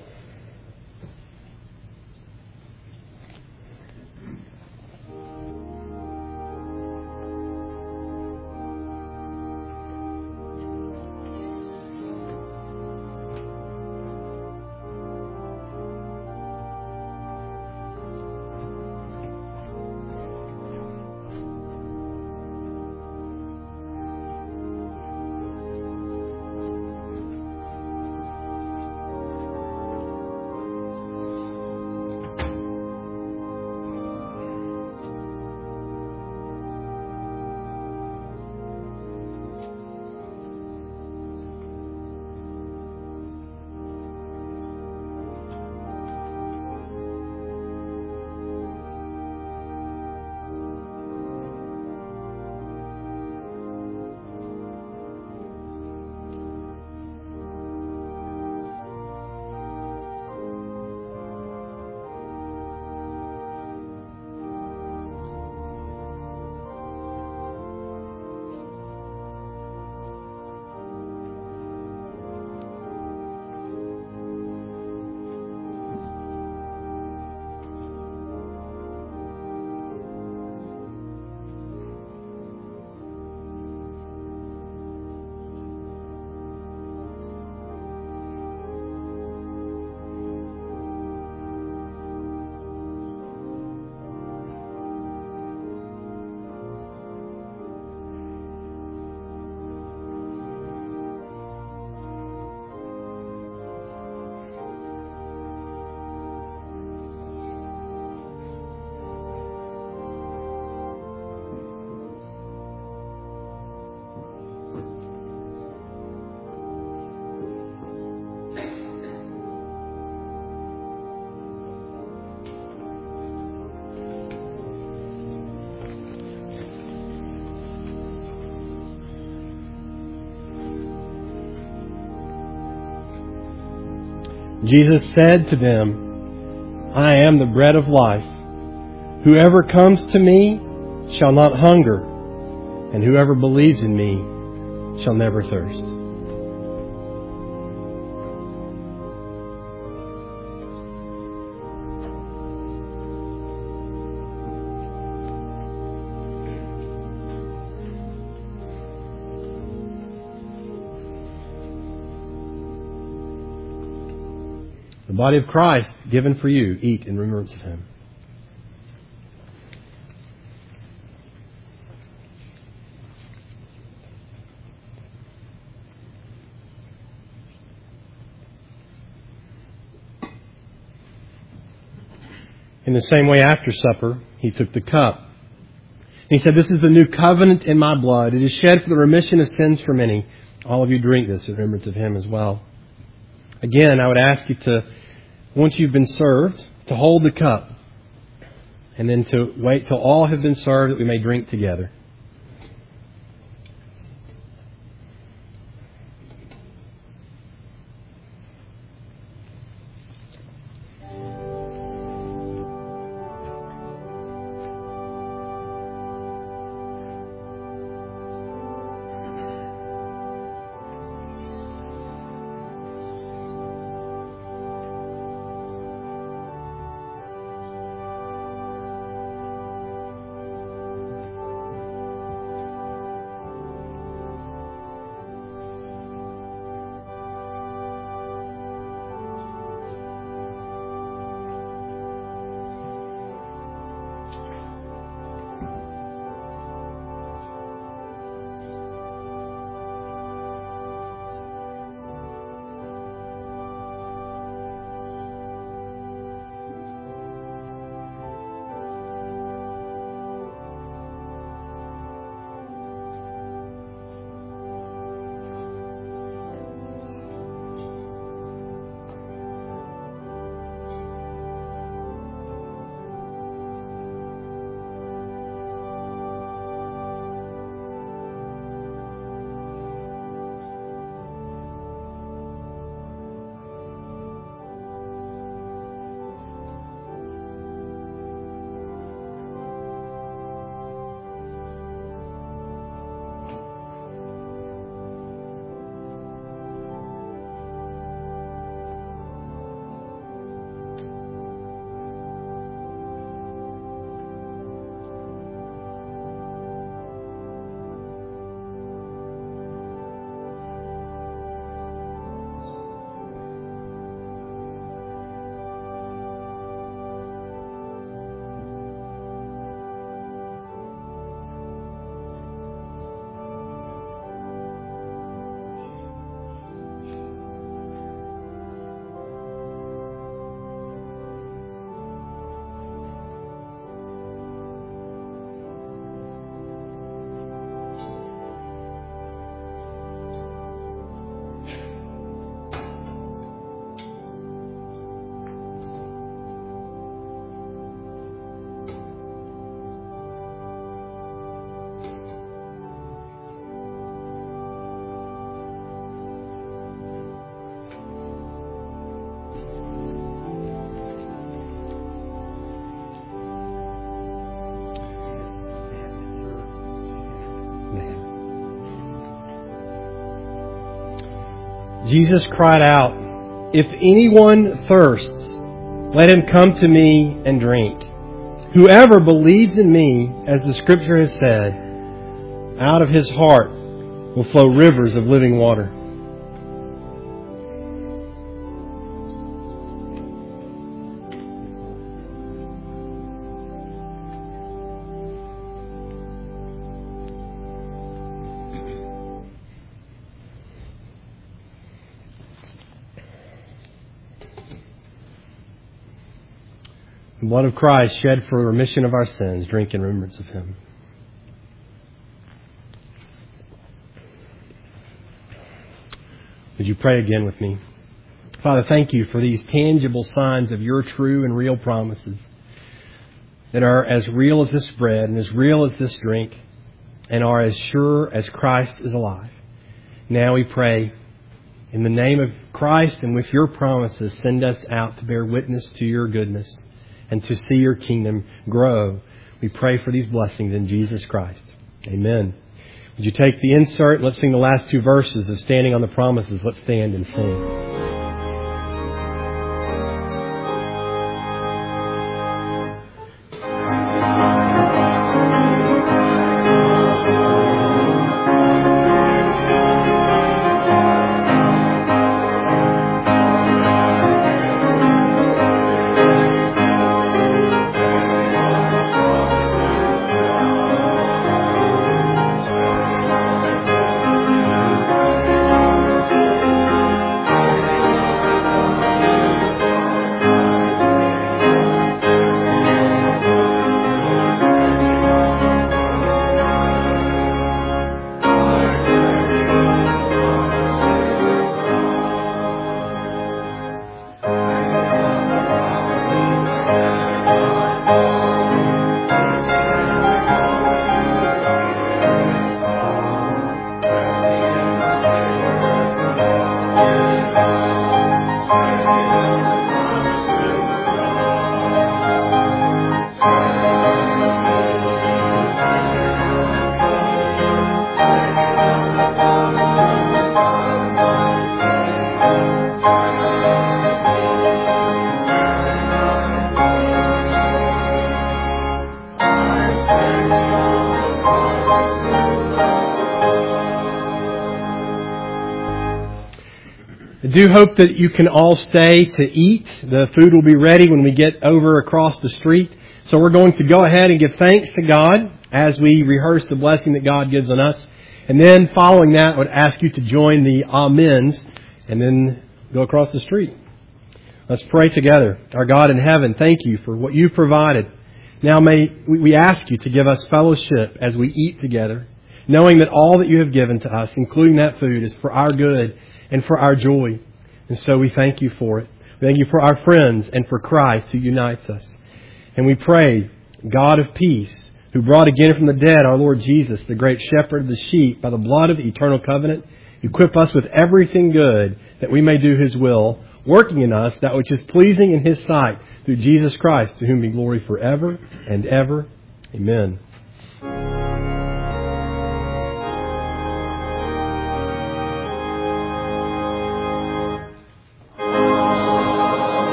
Jesus said to them, I am the bread of life. Whoever comes to me shall not hunger, and whoever believes in me shall never thirst. The body of Christ given for you. Eat in remembrance of Him. In the same way, after supper, He took the cup. He said, this is the new covenant in my blood. It is shed for the remission of sins for many. All of you drink this in remembrance of Him as well. Again, I would ask you to, once you've been served, to hold the cup and then to wait till all have been served that we may drink together. Jesus cried out, "If anyone thirsts, let him come to me and drink. Whoever believes in me, as the Scripture has said, out of his heart will flow rivers of living water." The blood of Christ shed for the remission of our sins, drink in remembrance of Him. Would you pray again with me? Father, thank you for these tangible signs of your true and real promises that are as real as this bread and as real as this drink and are as sure as Christ is alive. Now we pray, in the name of Christ and with your promises, send us out to bear witness to your goodness and to see your kingdom grow. We pray for these blessings in Jesus Christ. Amen. Would you take the insert? Let's sing the last two verses of Standing on the Promises. Let's stand and sing. I do hope that you can all stay to eat. The food will be ready when we get over across the street. So we're going to go ahead and give thanks to God as we rehearse the blessing that God gives on us. And then following that, I would ask you to join the amens and then go across the street. Let's pray together. Our God in heaven, thank you for what you've provided. Now may we ask you to give us fellowship as we eat together, knowing that all that you have given to us, including that food, is for our good and for our joy. And so we thank you for it. We thank you for our friends and for Christ who unites us. And we pray, God of peace, who brought again from the dead our Lord Jesus, the great shepherd of the sheep, by the blood of the eternal covenant, equip us with everything good that we may do His will, working in us that which is pleasing in His sight, through Jesus Christ, to whom be glory forever and ever. Amen.